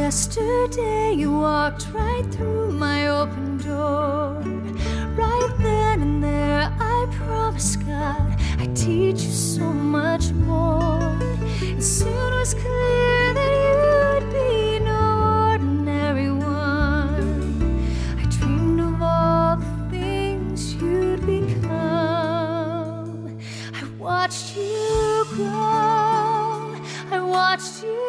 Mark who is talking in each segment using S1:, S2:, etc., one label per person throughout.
S1: Yesterday you walked right through my open door. Right then and there I promised God I'd teach you so much more. It soon was clear that you'd be no ordinary one. I dreamed of all the things you'd become. I watched you grow, I watched you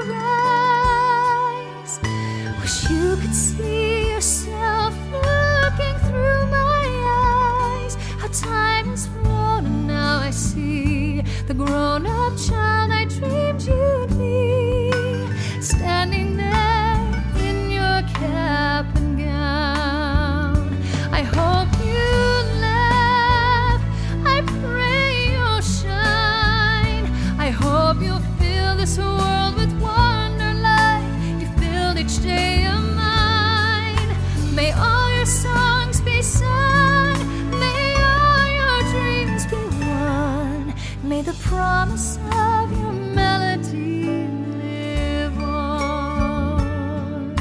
S1: rise. Wish you could see yourself looking through my eyes. How time has flown and now I see the grown-up child I dreamed you'd be, standing there in your cap and gown. I hope you laugh, I pray you'll shine. I hope you'll fill this world with wonder like you filled each day of mine. May all your songs be sung, may all your dreams be won. May the promise of your melody live on.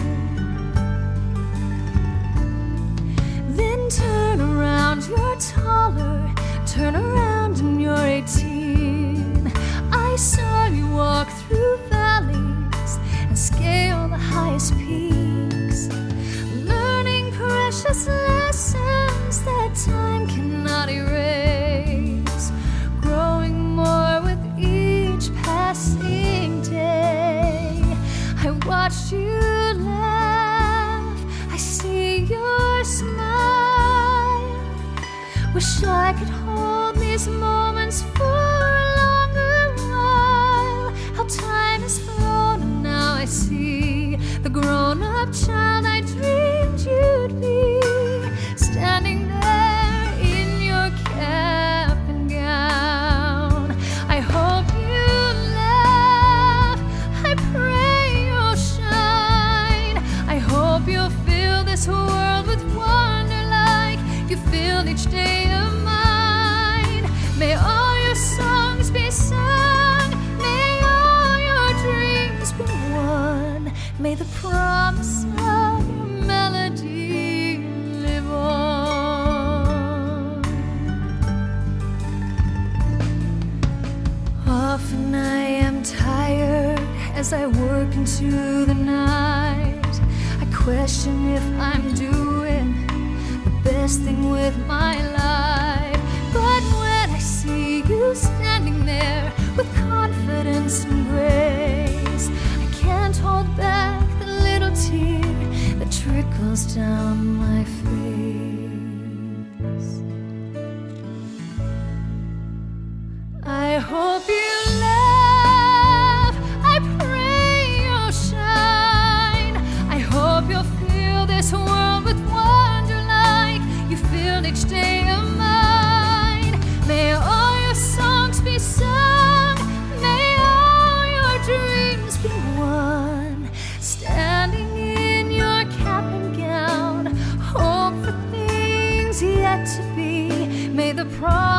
S1: Then turn around, you're taller. Turn around and you're 18. I saw you walk through valleys and scale the highest peaks, learning precious lessons that time cannot erase, growing more with each passing day. I watched you laugh, I see your smile. Wish I could hold these moments for a longer while. How time has flown and now I see the grown-up child I dreamed you'd be, standing there in your cap and gown. I hope you laugh, I pray you'll shine. I hope you'll fill this world with wonder like you filled each day of mine. May all your songs be sung, may all your dreams be won. May the promise of your melody live on. Often I am tired as I work into the night. I question if I'm doing the best thing with my life. But when I see you standing there with confidence and grace, I can't hold back the little tear that trickles down my face. I hope you laugh, I pray you'll shine. I hope you'll fill this world with wonder like you filled each day of mine. May all your songs be sung, may all your dreams be won, standing in your cap and gown. Hope for things yet to be. May the promise